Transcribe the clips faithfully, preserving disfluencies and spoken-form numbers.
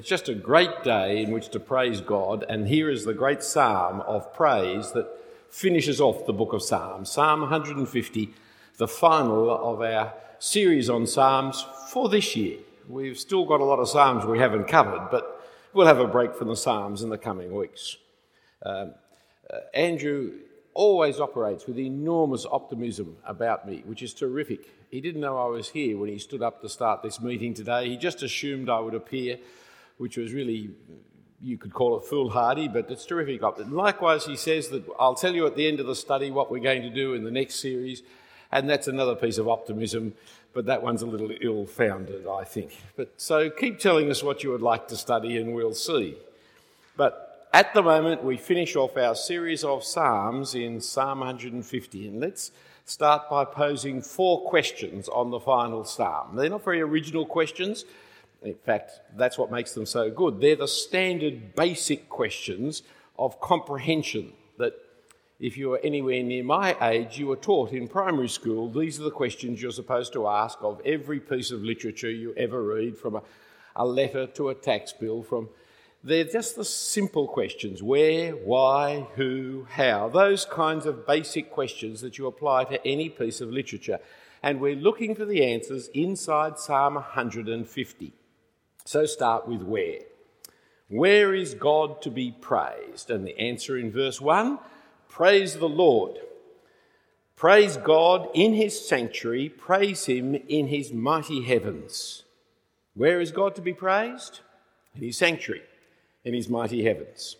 It's just a great day in which to praise God, and here is the great psalm of praise that finishes off the book of Psalms, Psalm one hundred fifty, the final of our series on Psalms for this year. We've still got a lot of Psalms we haven't covered, but we'll have a break from the Psalms in the coming weeks. Um, uh, Andrew always operates with enormous optimism about me, which is terrific. He didn't know I was here when he stood up to start this meeting today. He just assumed I would appear, which was really, you could call it foolhardy, but it's terrific. And likewise, he says that I'll tell you at the end of the study what we're going to do in the next series, and that's another piece of optimism, but that one's a little ill-founded, I think. But so keep telling us what you would like to study and we'll see. But at the moment, we finish off our series of Psalms in Psalm one hundred fifty, and let's start by posing four questions on the final psalm. They're not very original questions. In fact, that's what makes them so good. They're the standard basic questions of comprehension that if you were anywhere near my age, you were taught in primary school. These are the questions you're supposed to ask of every piece of literature you ever read, from a, a letter to a tax bill. From They're just the simple questions: where, why, who, how. Those kinds of basic questions that you apply to any piece of literature. And we're looking for the answers inside Psalm one hundred fifty. So start with where. Where is God to be praised? And the answer in verse one, praise the Lord. Praise God in his sanctuary, praise him in his mighty heavens. Where is God to be praised? In his sanctuary, in his mighty heavens.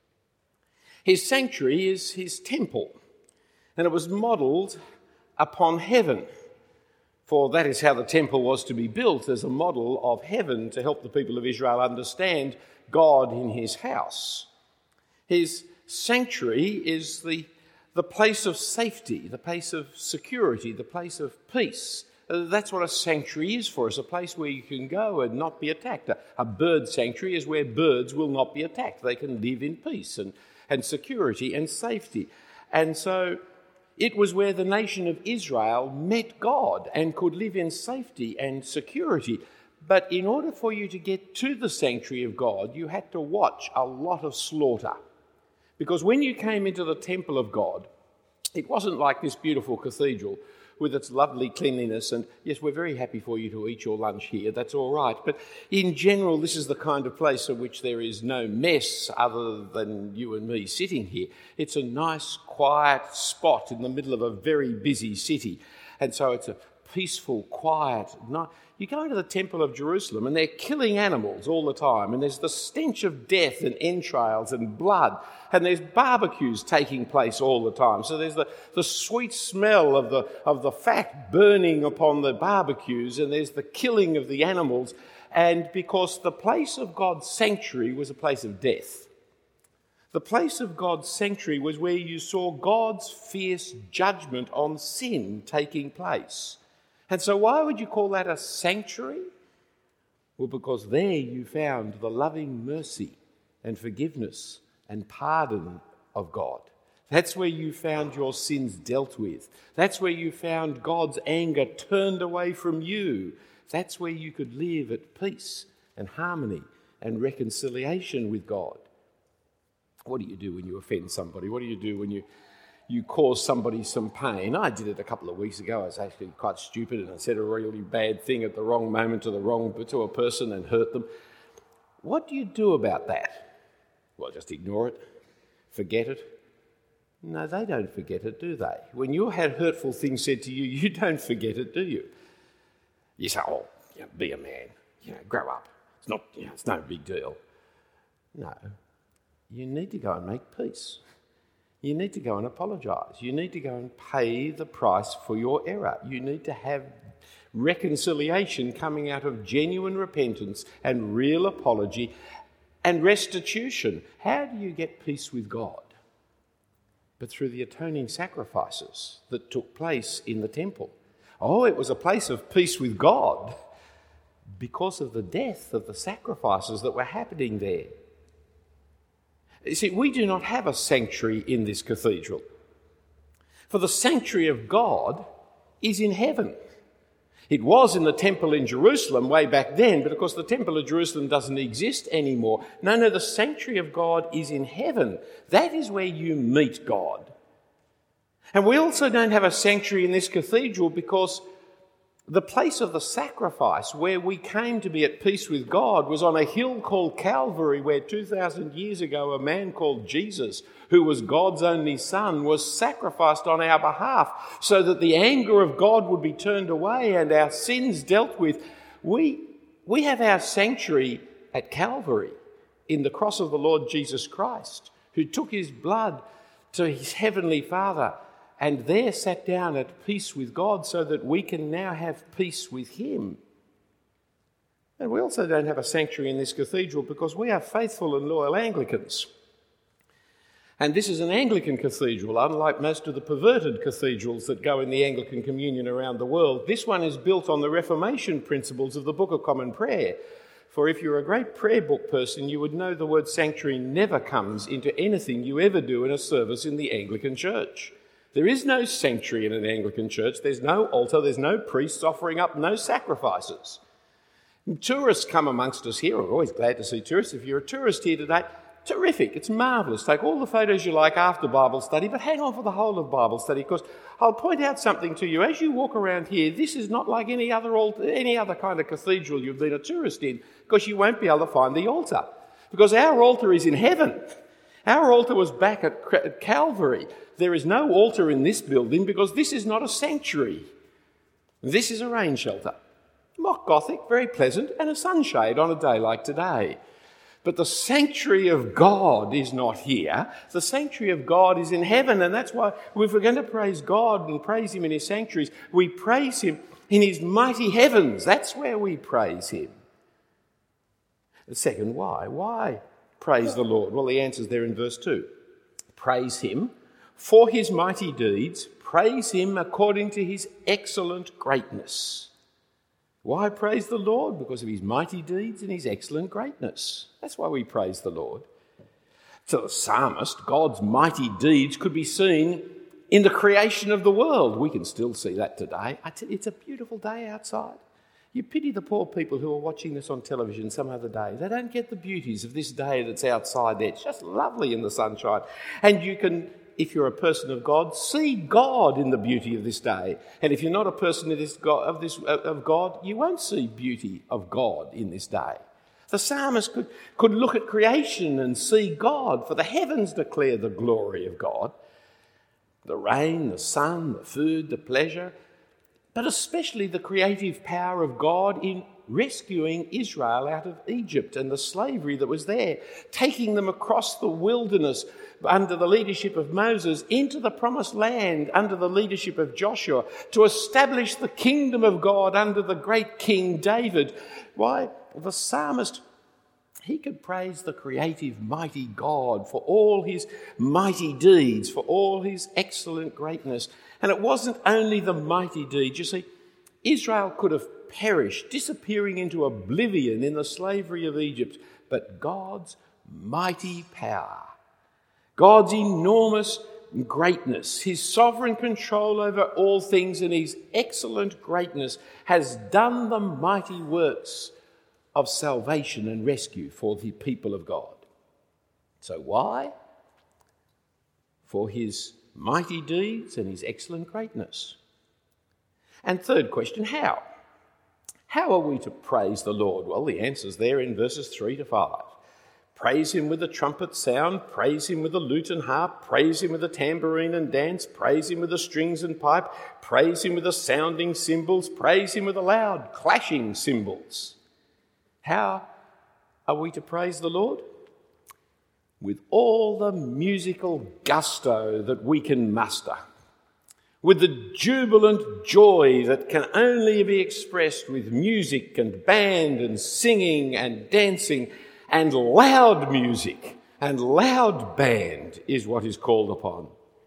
His sanctuary is his temple, and it was modelled upon heaven. For that is how the temple was to be built, as a model of heaven to help the people of Israel understand God in his house. His sanctuary is the, the place of safety, the place of security, the place of peace. That's what a sanctuary is for us, a place where you can go and not be attacked. A, a bird sanctuary is where birds will not be attacked. They can live in peace and, and security and safety. And so it was where the nation of Israel met God and could live in safety and security. But in order for you to get to the sanctuary of God, you had to watch a lot of slaughter. Because when you came into the temple of God, it wasn't like this beautiful cathedral with its lovely cleanliness. And yes, we're very happy for you to eat your lunch here, that's all right. But in general, this is the kind of place in which there is no mess other than you and me sitting here. It's a nice, quiet spot in the middle of a very busy city. And so it's a peaceful, quiet night. You go into the Temple of Jerusalem and they're killing animals all the time, and there's the stench of death and entrails and blood, and there's barbecues taking place all the time. So there's the, the sweet smell of the, of the fat burning upon the barbecues, and there's the killing of the animals, and because the place of God's sanctuary was a place of death. The place of God's sanctuary was where you saw God's fierce judgment on sin taking place. And so why would you call that a sanctuary? Well, because there you found the loving mercy and forgiveness and pardon of God. That's where you found your sins dealt with. That's where you found God's anger turned away from you. That's where you could live at peace and harmony and reconciliation with God. What do you do when you offend somebody? What do you do when you... you cause somebody some pain? I did it a couple of weeks ago. I was actually quite stupid and I said a really bad thing at the wrong moment to the wrong to a person and hurt them. What do you do about that? Well, just ignore it, forget it. No, they don't forget it, do they? When you had hurtful things said to you, you don't forget it, do you? You say, oh, you know, be a man, you know, grow up. It's not, you know, it's no big deal. No, you need to go and make peace. You need to go and apologise. You need to go and pay the price for your error. You need to have reconciliation coming out of genuine repentance and real apology and restitution. How do you get peace with God? But through the atoning sacrifices that took place in the temple. Oh, it was a place of peace with God because of the death of the sacrifices that were happening there. You see, we do not have a sanctuary in this cathedral. For the sanctuary of God is in heaven. It was in the temple in Jerusalem way back then, but of course the temple of Jerusalem doesn't exist anymore. No, no, the sanctuary of God is in heaven. That is where you meet God. And we also don't have a sanctuary in this cathedral because the place of the sacrifice where we came to be at peace with God was on a hill called Calvary, where two thousand years ago a man called Jesus, who was God's only son, was sacrificed on our behalf so that the anger of God would be turned away and our sins dealt with. We, we have our sanctuary at Calvary in the cross of the Lord Jesus Christ, who took his blood to his heavenly Father and there sat down at peace with God so that we can now have peace with him. And we also don't have a sanctuary in this cathedral because we are faithful and loyal Anglicans. And this is an Anglican cathedral, unlike most of the perverted cathedrals that go in the Anglican communion around the world. This one is built on the Reformation principles of the Book of Common Prayer. For if you're a great prayer book person, you would know the word sanctuary never comes into anything you ever do in a service in the Anglican Church. There is no sanctuary in an Anglican church. There's no altar. There's no priests offering up no sacrifices. And tourists come amongst us here. We're always glad to see tourists. If you're a tourist here today, terrific. It's marvellous. Take all the photos you like after Bible study, but hang on for the whole of Bible study, because I'll point out something to you. As you walk around here, this is not like any other altar, any other kind of cathedral you've been a tourist in, because you won't be able to find the altar. Because our altar is in heaven. Our altar was back at Calvary. There is no altar in this building because this is not a sanctuary. This is a rain shelter. Mock Gothic, very pleasant, and a sunshade on a day like today. But the sanctuary of God is not here. The sanctuary of God is in heaven, and that's why if we're going to praise God and praise him in his sanctuaries, we praise him in his mighty heavens. That's where we praise him. The second, why? Why praise the Lord? Well, the answer's there in verse two. Praise him for his mighty deeds. Praise him according to his excellent greatness. Why praise the Lord? Because of his mighty deeds and his excellent greatness. That's why we praise the Lord. To the psalmist, God's mighty deeds could be seen in the creation of the world. We can still see that today. I tell you, it's a beautiful day outside. You pity the poor people who are watching this on television some other day. They don't get the beauties of this day that's outside there. It's just lovely in the sunshine. And you can, if you're a person of God, see God in the beauty of this day. And if you're not a person of, this God, of, this, of God, you won't see beauty of God in this day. The psalmist could, could look at creation and see God, for the heavens declare the glory of God. The rain, the sun, the food, the pleasure, but especially the creative power of God in rescuing Israel out of Egypt and the slavery that was there, taking them across the wilderness under the leadership of Moses into the promised land under the leadership of Joshua, to establish the kingdom of God under the great King David. Why? The psalmist, he could praise the creative, mighty God for all his mighty deeds, for all his excellent greatness. And it wasn't only the mighty deeds. You see, Israel could have perished, disappearing into oblivion in the slavery of Egypt, but God's mighty power, God's enormous greatness, his sovereign control over all things and his excellent greatness has done the mighty works of salvation and rescue for the people of God. So why? For his mighty deeds and his excellent greatness. And third question, how? How are we to praise the Lord? Well, the answer's there in verses three to five. Praise him with a trumpet sound, praise him with a lute and harp, praise him with a tambourine and dance, praise him with the strings and pipe, praise him with the sounding cymbals, praise him with the loud clashing cymbals. How are we to praise the Lord? With all the musical gusto that we can muster, with the jubilant joy that can only be expressed with music and band and singing and dancing, and loud music and loud band is what is called upon.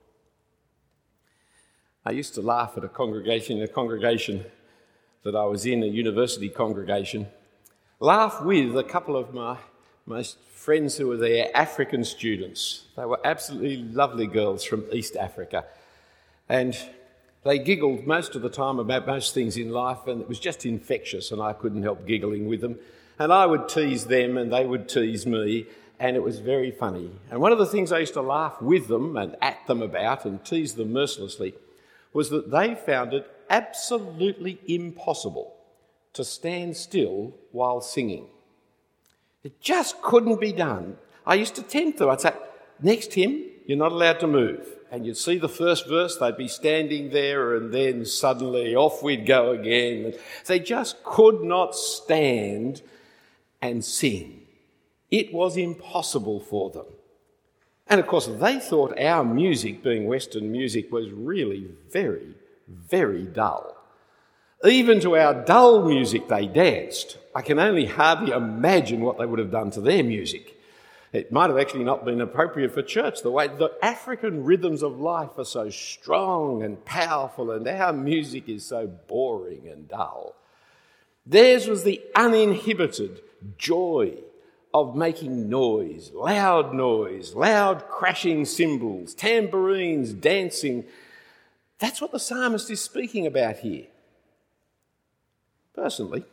I used to laugh at a congregation, a congregation that I was in, a university congregation, laugh with a couple of my most friends who were there, African students. They were absolutely lovely girls from East Africa. And They giggled most of the time about most things in life, and it was just infectious, and I couldn't help giggling with them. And I would tease them and they would tease me, and it was very funny. And one of the things I used to laugh with them and at them about and tease them mercilessly was that they found it absolutely impossible to stand still while singing. It just couldn't be done. I used to tempt them. I'd say, next hymn, you're not allowed to move. And you'd see the first verse, they'd be standing there, and then suddenly off we'd go again. They just could not stand and sing. It was impossible for them. And of course, they thought our music, being Western music, was really very, very dull. Even to our dull music, they danced. I can only hardly imagine what they would have done to their music. It might have actually not been appropriate for church. The way the African rhythms of life are so strong and powerful, and our music is so boring and dull. Theirs was the uninhibited joy of making noise, loud noise, loud crashing cymbals, tambourines, dancing. That's what the psalmist is speaking about here. Personally,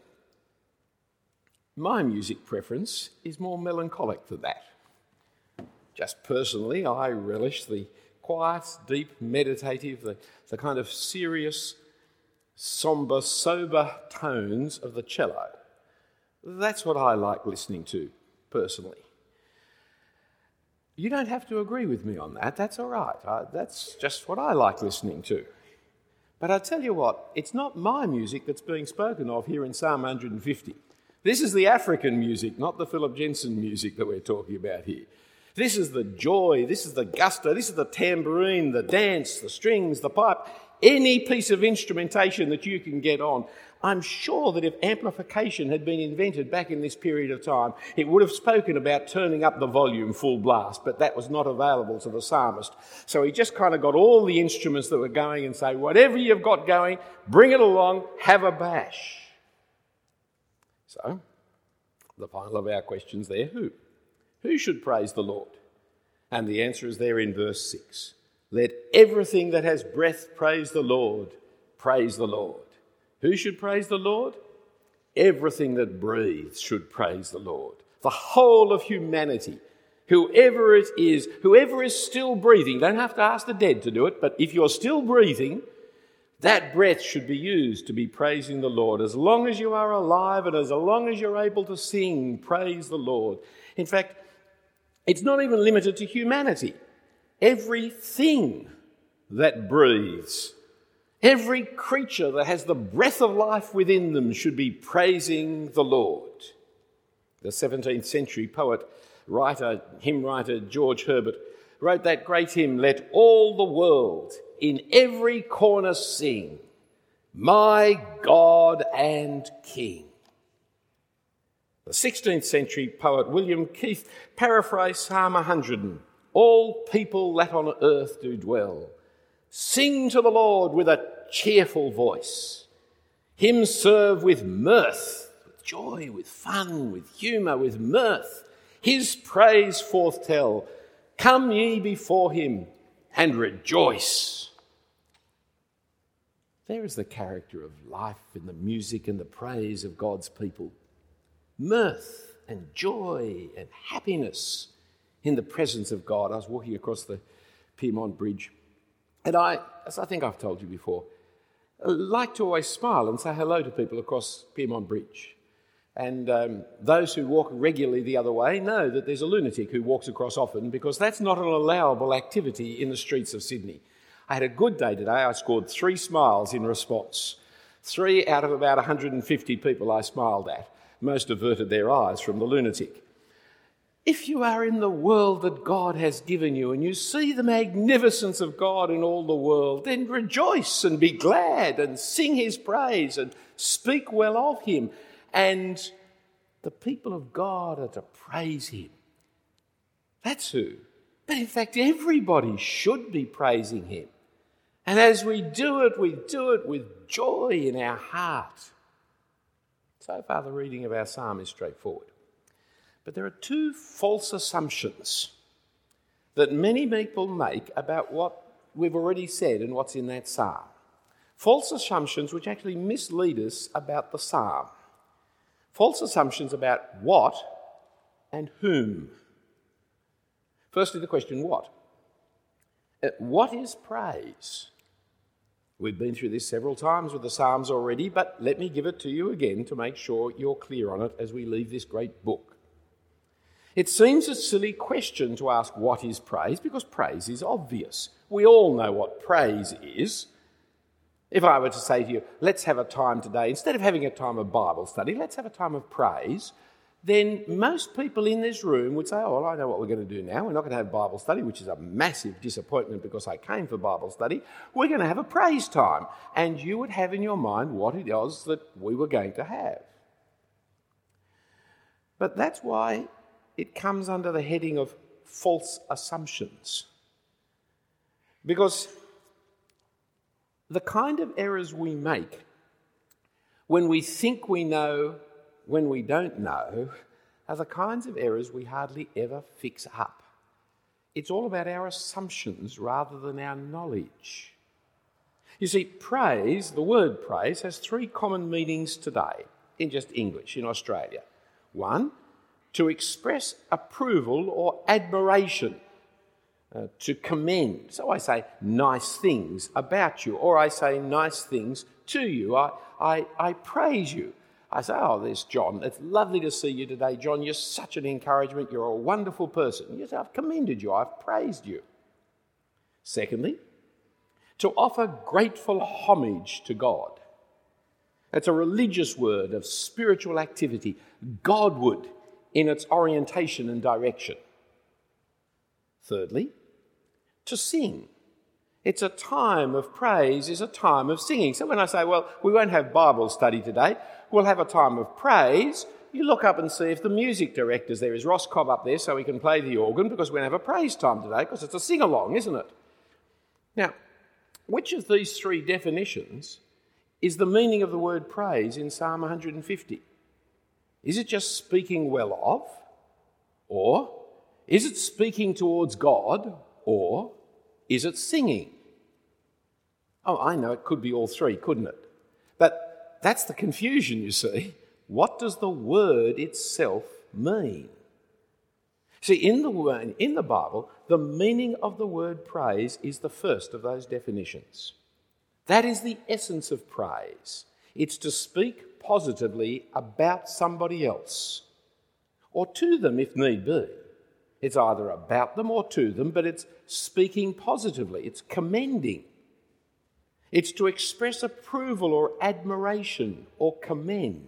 my music preference is more melancholic than that. Just personally, I relish the quiet, deep, meditative, the, the kind of serious, sombre, sober tones of the cello. That's what I like listening to, personally. You don't have to agree with me on that. That's all right. I, that's just what I like listening to. But I tell you what, it's not my music that's being spoken of here in Psalm one hundred fifty. This is the African music, not the Philip Jensen music that we're talking about here. This is the joy, this is the gusto, this is the tambourine, the dance, the strings, the pipe, any piece of instrumentation that you can get on. I'm sure that if amplification had been invented back in this period of time, it would have spoken about turning up the volume full blast, but that was not available to the psalmist. So he just kind of got all the instruments that were going and say, whatever you've got going, bring it along, have a bash. So, the final of our questions there, who? Who should praise the Lord? And the answer is there in verse six. Let everything that has breath praise the Lord. Praise the Lord. Who should praise the Lord? Everything that breathes should praise the Lord. The whole of humanity, whoever it is, whoever is still breathing, don't have to ask the dead to do it, but if you're still breathing, that breath should be used to be praising the Lord. As long as you are alive and as long as you're able to sing, praise the Lord. In fact, it's not even limited to humanity. Everything that breathes, every creature that has the breath of life within them should be praising the Lord. The seventeenth century poet, writer, hymn writer George Herbert wrote that great hymn, Let All the World in Every Corner Sing, My God and King. The sixteenth century poet William Keith paraphrased Psalm one hundred, All people that on earth do dwell, sing to the Lord with a cheerful voice. Him serve with mirth, with joy, with fun, with humour, with mirth. His praise forth tell. Come ye before him and rejoice. There is the character of life in the music and the praise of God's people. Mirth and joy and happiness in the presence of God. I was walking across the Piedmont Bridge, and I, as I think I've told you before, I like to always smile and say hello to people across Piedmont Bridge. And um, those who walk regularly the other way know that there's a lunatic who walks across often, because that's not an allowable activity in the streets of Sydney. I had a good day today. I scored three smiles in response. Three out of about one hundred fifty people I smiled at. Most averted their eyes from the lunatic. If you are in the world that God has given you and you see the magnificence of God in all the world, then rejoice and be glad and sing his praise and speak well of him. And the people of God are to praise him. That's who. But in fact, everybody should be praising him. And as we do it, we do it with joy in our heart. So far, the reading of our psalm is straightforward. But there are two false assumptions that many people make about what we've already said and what's in that psalm. false assumptions which actually mislead us about the psalm. False assumptions about what and whom. Firstly, the question, what? Uh, what is praise? We've been through this several times with the Psalms already, but let me give it to you again to make sure you're clear on it as we leave this great book. It seems a silly question to ask what is praise, because praise is obvious. We all know what praise is. If I were to say to you, let's have a time today, instead of having a time of Bible study, let's have a time of praise, then most people in this room would say, oh, well, I know what we're going to do now. We're not going to have Bible study, which is a massive disappointment because I came for Bible study. We're going to have a praise time. And you would have in your mind what it was that we were going to have. But that's why it comes under the heading of false assumptions. Because the kind of errors we make when we think we know when we don't know are the kinds of errors we hardly ever fix up. It's all about our assumptions rather than our knowledge. You see, praise, the word praise, has three common meanings today in just English in Australia. One, to express approval or admiration, uh, to commend. So I say nice things about you, or I say nice things to you. I, I, I praise you. I say, oh, there's John. It's lovely to see you today, John. You're such an encouragement. You're a wonderful person. You say, I've commended you. I've praised you. Secondly, to offer grateful homage to God. It's a religious word of spiritual activity, Godward in its orientation and direction. Thirdly, to sing. It's a time of praise, is a time of singing. So when I say, well, we won't have Bible study today, we'll have a time of praise, you look up and see if the music director's there. Is Ross Cobb up there so he can play the organ, because we're going to have a praise time today, because it's a sing-along, isn't it? Now, which of these three definitions is the meaning of the word praise in Psalm one hundred fifty? Is it just speaking well of? Or is it speaking towards God? Or is it singing? Oh, I know, it could be all three, couldn't it? But that's the confusion, you see. What does the word itself mean? See, in the word, in the Bible, the meaning of the word praise is the first of those definitions. That is the essence of praise. It's to speak positively about somebody else, or to them if need be. It's either about them or to them, but it's speaking positively. It's commending. It's to express approval or admiration or commend.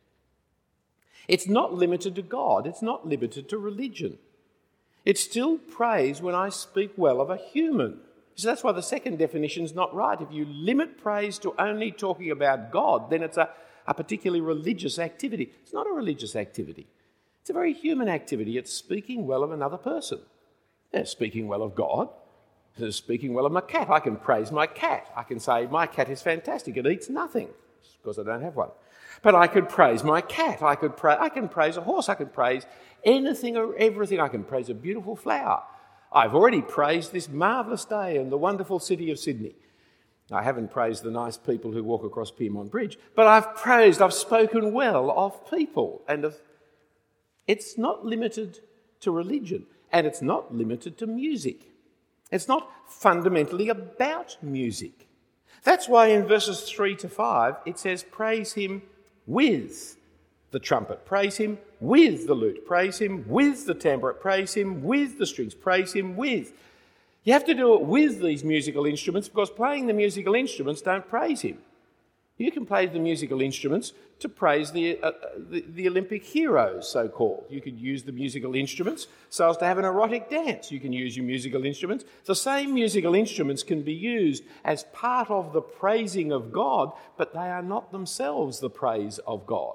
It's not limited to God. It's not limited to religion. It's still praise when I speak well of a human. So that's why the second definition is not right. If you limit praise to only talking about God, then it's a, a particularly religious activity. It's not a religious activity. It's a very human activity. It's speaking well of another person. Yeah, speaking well of God. It's speaking well of my cat. I can praise my cat. I can say, my cat is fantastic. It eats nothing, because I don't have one. But I could praise my cat. I could pra- I can praise a horse. I can praise anything or everything. I can praise a beautiful flower. I've already praised this marvellous day in the wonderful city of Sydney. I haven't praised the nice people who walk across Pyrmont Bridge, but I've praised, I've spoken well of people. And of, it's not limited to religion, and it's not limited to music. It's not fundamentally about music. That's why in verses three to five it says, praise him with the trumpet, praise him with the lute, praise him with the tambourine, praise him with the strings, praise him with. You have to do it with these musical instruments, because playing the musical instruments don't praise him. You can play the musical instruments to praise the, uh, the, the Olympic heroes, so-called. You could use the musical instruments so as to have an erotic dance. You can use your musical instruments. The same musical instruments can be used as part of the praising of God, but they are not themselves the praise of God.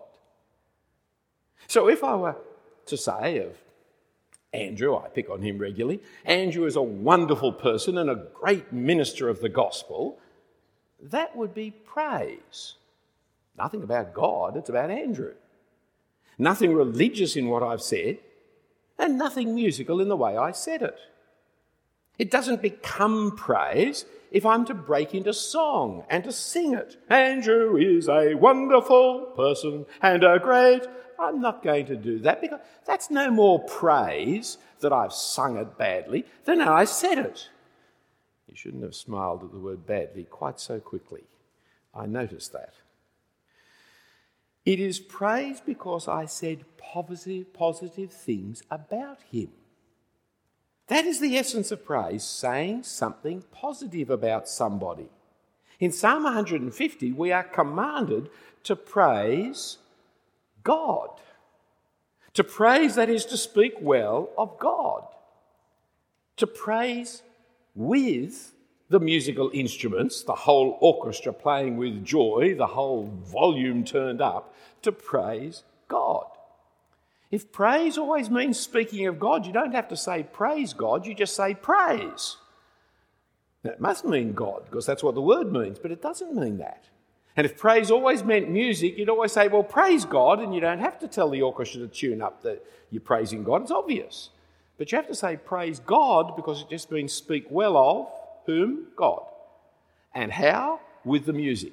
So if I were to say of Andrew, I pick on him regularly, Andrew is a wonderful person and a great minister of the gospel, that would be praise. Nothing about God, it's about Andrew. Nothing religious in what I've said, and nothing musical in the way I said it. It doesn't become praise if I'm to break into song and to sing it. Andrew is a wonderful person and a great... I'm not going to do that because that's no more praise that I've sung it badly than I said it. You shouldn't have smiled at the word badly quite so quickly. I noticed that. It is praise because I said positive, positive things about him. That is the essence of praise, saying something positive about somebody. In Psalm one hundred fifty, we are commanded to praise God. To praise, that is to speak well of God. To praise with the musical instruments, the whole orchestra playing with joy, the whole volume turned up, to praise God. If praise always means speaking of God, you don't have to say praise God, you just say praise. Now, it must mean God, because that's what the word means, but it doesn't mean that. And if praise always meant music, you'd always say, well, praise God, and you don't have to tell the orchestra to tune up that you're praising God. It's obvious. But you have to say praise God because it just means speak well of whom? God. And how? With the music.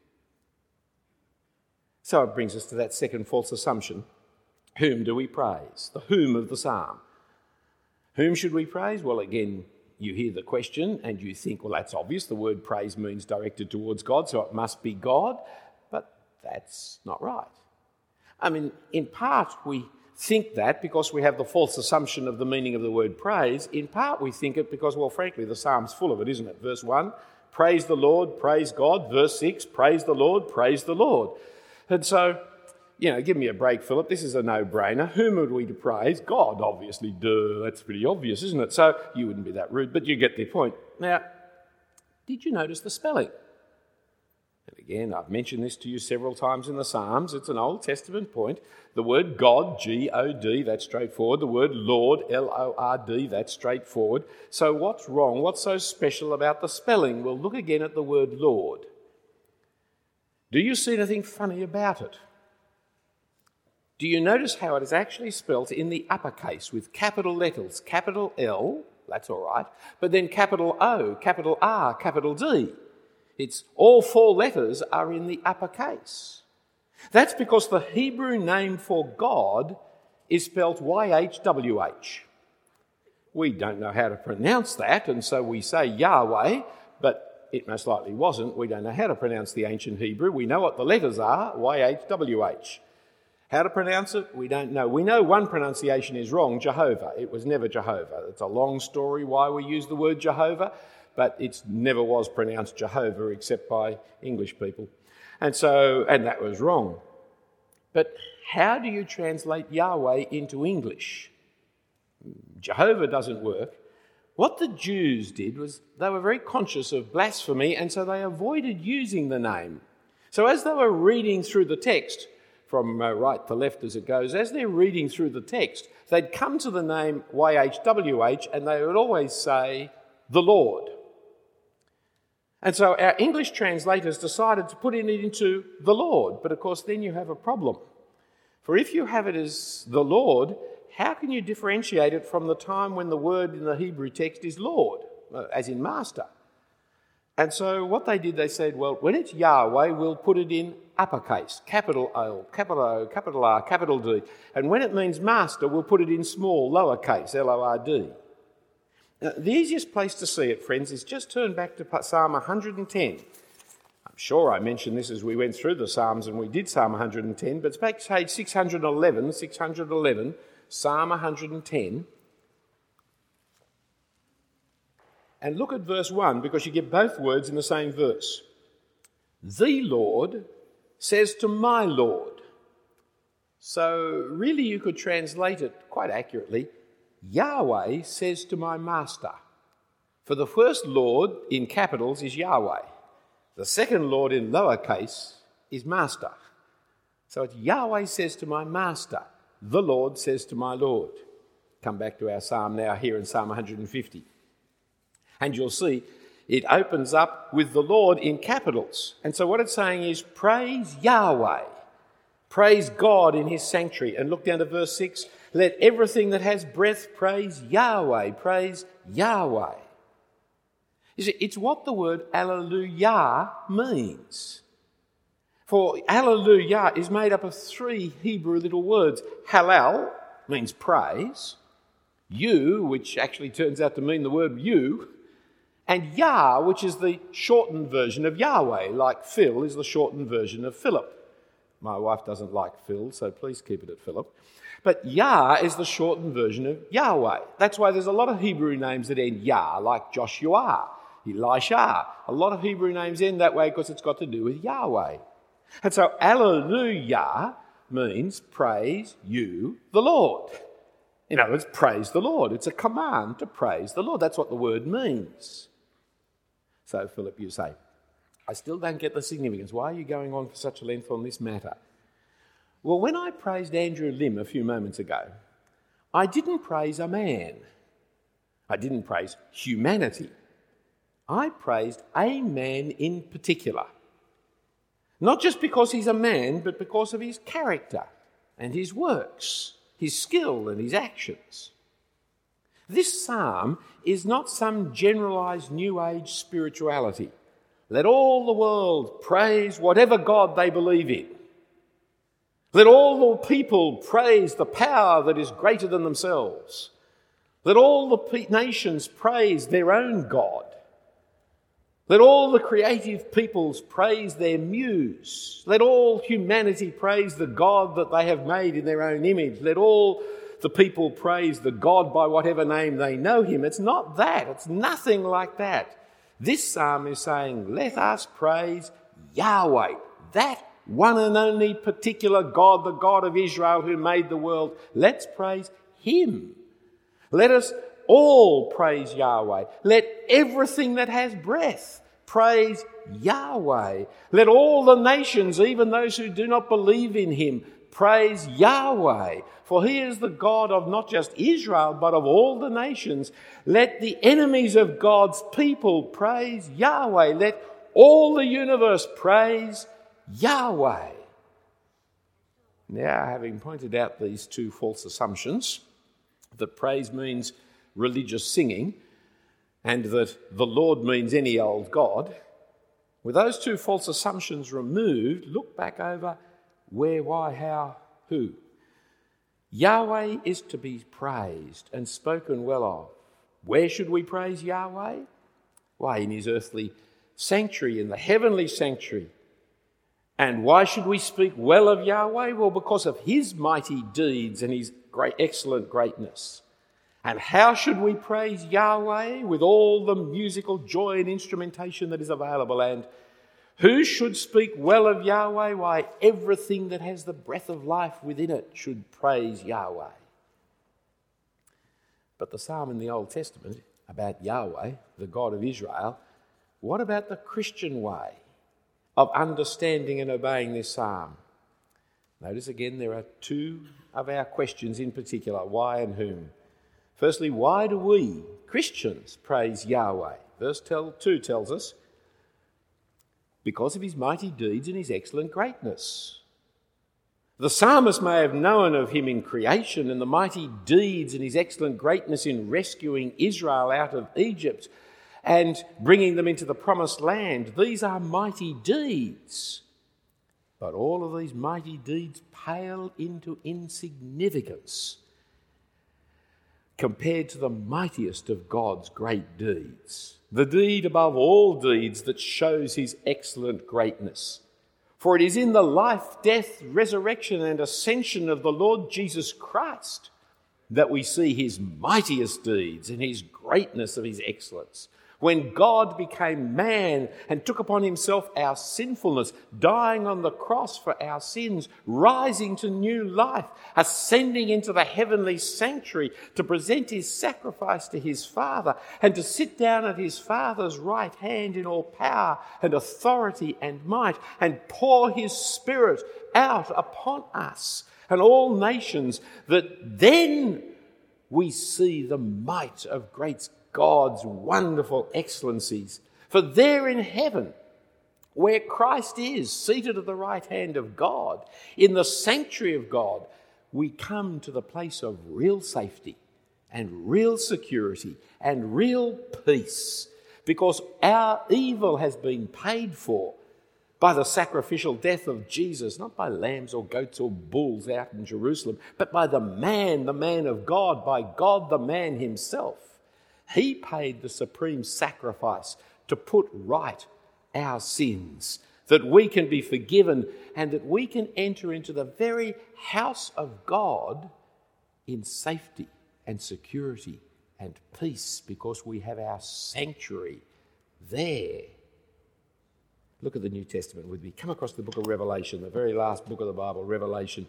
So it brings us to that second false assumption. Whom do we praise? The whom of the psalm. Whom should we praise? Well, again, you hear the question and you think, well, that's obvious. The word praise means directed towards God, so it must be God. But that's not right. I mean, in part, we think that because we have the false assumption of the meaning of the word praise. In part, we think it because, well, frankly, the psalm's full of it, isn't it? Verse one, praise the Lord, praise God. Verse six, praise the Lord, praise the Lord. And so, you know, give me a break, Philip. This is a no-brainer. Whom would we to praise? God, obviously. Duh, that's pretty obvious, isn't it? So you wouldn't be that rude, but you get the point. Now, did you notice the spelling? And again, I've mentioned this to you several times in the Psalms. It's an Old Testament point. The word God, G O D, that's straightforward. The word Lord, L O R D, that's straightforward. So what's wrong? What's so special about the spelling? Well, look again at the word Lord. Do you see anything funny about it? Do you notice how it is actually spelt in the uppercase with capital letters? Capital L, that's all right, but then capital O, capital R, capital D. It's all four letters are in the uppercase. That's because the Hebrew name for God is spelt Y H W H. We don't know how to pronounce that, and so we say Yahweh, but it most likely wasn't. We don't know how to pronounce the ancient Hebrew. We know what the letters are, Y H W H. How to pronounce it? We don't know. We know one pronunciation is wrong, Jehovah. It was never Jehovah. It's a long story why we use the word Jehovah, but it never was pronounced Jehovah except by English people. And so, and that was wrong. But how do you translate Yahweh into English? Jehovah doesn't work. What the Jews did was they were very conscious of blasphemy, and so they avoided using the name. So as they were reading through the text, from uh, right to left as it goes, as they're reading through the text, they'd come to the name Y H W H and they would always say, the Lord. And so our English translators decided to put it into the Lord, but of course then you have a problem. For if you have it as the Lord, how can you differentiate it from the time when the word in the Hebrew text is Lord, as in master? And so what they did, they said, well, when it's Yahweh, we'll put it in uppercase, capital O, capital O, capital R, capital D. And when it means master, we'll put it in small, lowercase, L O R D. Now, the easiest place to see it, friends, is just turn back to Psalm one hundred ten. I'm sure I mentioned this as we went through the Psalms and we did Psalm one hundred ten, but it's back to page six hundred eleven, six hundred eleven, Psalm one hundred ten. And look at verse one, because you get both words in the same verse. The Lord says to my Lord. So really you could translate it quite accurately. Yahweh says to my master. For the first Lord in capitals is Yahweh. The second Lord in lowercase is master. So it's Yahweh says to my master. The Lord says to my Lord. Come back to our psalm now here in Psalm one hundred fifty. And you'll see it opens up with the Lord in capitals. And so what it's saying is praise Yahweh. Praise God in his sanctuary. And look down to verse six. Let everything that has breath praise Yahweh. Praise Yahweh. You see, it's what the word alleluia means. For alleluia is made up of three Hebrew little words. Hallel means praise. You, which actually turns out to mean the word you. And Yah, which is the shortened version of Yahweh, like Phil is the shortened version of Philip. My wife doesn't like Phil, so please keep it at Philip. But Yah is the shortened version of Yahweh. That's why there's a lot of Hebrew names that end Yah, like Joshua, Elisha. A lot of Hebrew names end that way because it's got to do with Yahweh. And so alleluia means praise you, the Lord. In other words, praise the Lord. It's a command to praise the Lord. That's what the word means. So, Philip, you say, I still don't get the significance. Why are you going on for such a length on this matter? Well, when I praised Andrew Lim a few moments ago, I didn't praise a man. I didn't praise humanity. I praised a man in particular. Not just because he's a man, but because of his character and his works, his skill and his actions. This psalm is not some generalised New Age spirituality. Let all the world praise whatever God they believe in. Let all the people praise the power that is greater than themselves. Let all the pe- nations praise their own God. Let all the creative peoples praise their muse. Let all humanity praise the God that they have made in their own image. Let all the people praise the God by whatever name they know him. It's not that. It's nothing like that. This psalm is saying, let us praise Yahweh, that one and only particular God, the God of Israel who made the world. Let's praise him. Let us all praise Yahweh. Let everything that has breath praise Yahweh. Let all the nations, even those who do not believe in him, praise Yahweh. For he is the God of not just Israel, but of all the nations. Let the enemies of God's people praise Yahweh. Let all the universe praise Yahweh. Now, having pointed out these two false assumptions, that praise means religious singing and that the Lord means any old God, with those two false assumptions removed, look back over where, why, how, who. Yahweh is to be praised and spoken well of. Where should we praise Yahweh? Why, in his earthly sanctuary, in the heavenly sanctuary. And why should we speak well of Yahweh? Well, because of his mighty deeds and his great, excellent greatness. And how should we praise Yahweh? With all the musical joy and instrumentation that is available. And who should speak well of Yahweh? Why, everything that has the breath of life within it should praise Yahweh. But the psalm in the Old Testament about Yahweh, the God of Israel, what about the Christian way of understanding and obeying this psalm? Notice again there are two of our questions in particular, why and whom. Firstly, why do we, Christians, praise Yahweh? Verse two tells us, because of his mighty deeds and his excellent greatness. The psalmist may have known of him in creation and the mighty deeds and his excellent greatness in rescuing Israel out of Egypt and bringing them into the promised land. These are mighty deeds. But all of these mighty deeds pale into insignificance compared to the mightiest of God's great deeds, the deed above all deeds that shows his excellent greatness. For it is in the life, death, resurrection and ascension of the Lord Jesus Christ that we see his mightiest deeds and his greatness of his excellence. When God became man and took upon himself our sinfulness, dying on the cross for our sins, rising to new life, ascending into the heavenly sanctuary to present his sacrifice to his Father and to sit down at his Father's right hand in all power and authority and might and pour his Spirit out upon us and all nations, that then we see the might of great God's wonderful excellencies. For there in heaven, where Christ is, seated at the right hand of God, in the sanctuary of God, we come to the place of real safety and real security and real peace. because our evil has been paid for by the sacrificial death of Jesus, not by lambs or goats or bulls out in Jerusalem, but by the man, the man of God, by God the man himself. He paid the supreme sacrifice to put right our sins, that we can be forgiven and that we can enter into the very house of God in safety and security and peace, because we have our sanctuary there. Look at the New Testament with me. Come across the book of Revelation, the very last book of the Bible, Revelation.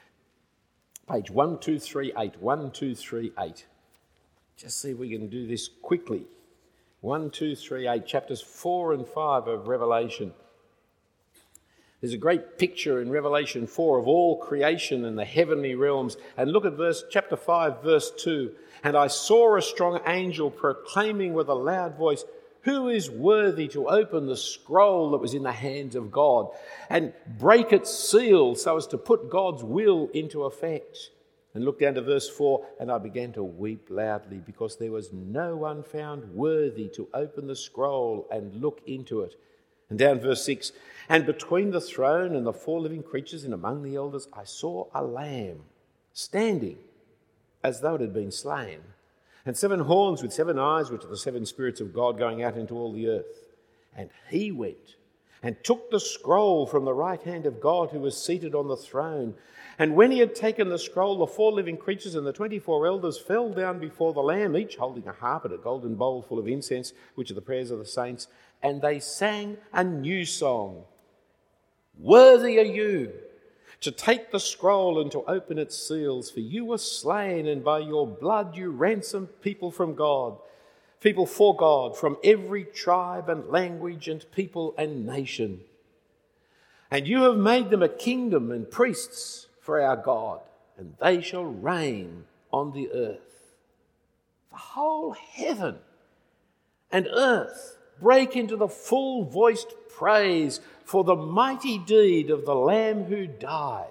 Page one two three eight, one two three eight. Just see if we can do this quickly. one two three eight, chapters four and five of Revelation. There's a great picture in Revelation four of all creation and the heavenly realms. And look at verse chapter five, verse two. And I saw a strong angel proclaiming with a loud voice, "Who is worthy to open the scroll that was in the hands of God and break its seal so as to put God's will into effect?" And look down to verse four, and I began to weep loudly because there was no one found worthy to open the scroll and look into it. And down verse six, and between the throne and the four living creatures and among the elders, I saw a lamb standing as though it had been slain, and seven horns with seven eyes, which are the seven spirits of God going out into all the earth. And he went and took the scroll from the right hand of God who was seated on the throne. And when he had taken the scroll, the four living creatures and the twenty-four elders fell down before the Lamb, each holding a harp and a golden bowl full of incense, which are the prayers of the saints. And they sang a new song. "Worthy are you to take the scroll and to open its seals, for you were slain, and by your blood you ransomed people from God, people for God, from every tribe and language and people and nation. And you have made them a kingdom and priests for our God, and they shall reign on the earth." The whole heaven and earth break into the full-voiced praise for the mighty deed of the Lamb who died,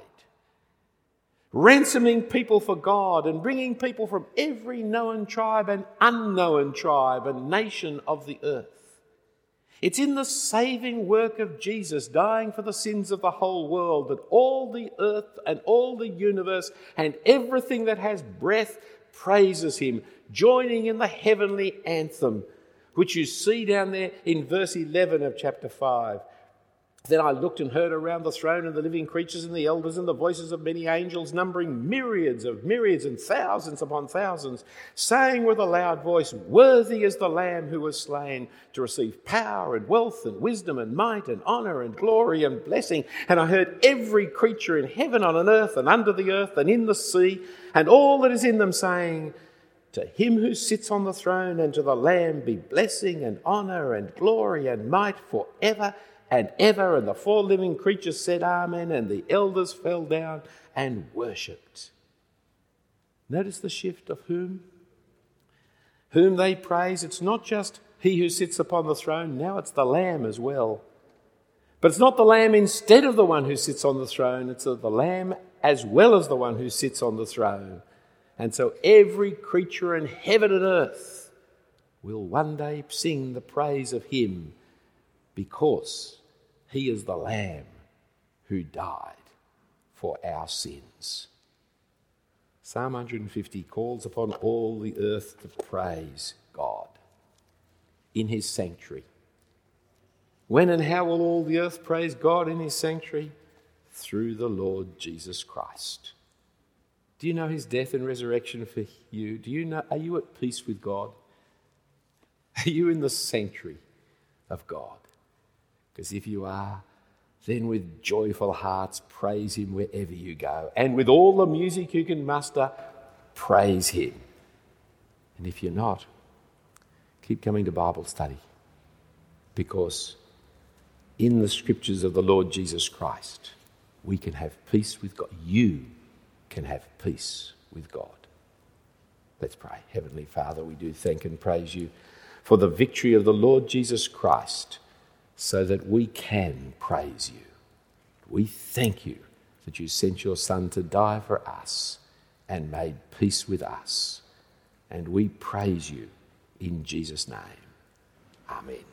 ransoming people for God and bringing people from every known tribe and unknown tribe and nation of the earth. It's in the saving work of Jesus dying for the sins of the whole world that all the earth and all the universe and everything that has breath praises him, joining in the heavenly anthem, which you see down there in verse eleven of chapter five. Then I looked and heard around the throne and the living creatures and the elders and the voices of many angels, numbering myriads of myriads and thousands upon thousands, saying with a loud voice, "Worthy is the Lamb who was slain to receive power and wealth and wisdom and might and honour and glory and blessing." And I heard every creature in heaven and on earth and under the earth and in the sea and all that is in them saying, "To him who sits on the throne and to the Lamb be blessing and honour and glory and might for ever and ever." And the four living creatures said, "Amen," and the elders fell down and worshipped. Notice the shift of whom? Whom they praise. It's not just he who sits upon the throne, now it's the Lamb as well. But it's not the Lamb instead of the one who sits on the throne, it's the Lamb as well as the one who sits on the throne. And so every creature in heaven and earth will one day sing the praise of him, because he is the Lamb who died for our sins. Psalm one fifty calls upon all the earth to praise God in his sanctuary. When and how will all the earth praise God in his sanctuary? Through the Lord Jesus Christ. Do you know his death and resurrection for you? Do you know, are you at peace with God? Are you in the sanctuary of God? Because if you are, then with joyful hearts praise him wherever you go. And with all the music you can muster, praise him. And if you're not, keep coming to Bible study. Because in the scriptures of the Lord Jesus Christ, we can have peace with God. You can have peace with God. Let's pray. Heavenly Father, we do thank and praise you for the victory of the Lord Jesus Christ, so that we can praise you. We thank you that you sent your Son to die for us and made peace with us. And we praise you in Jesus' name. Amen.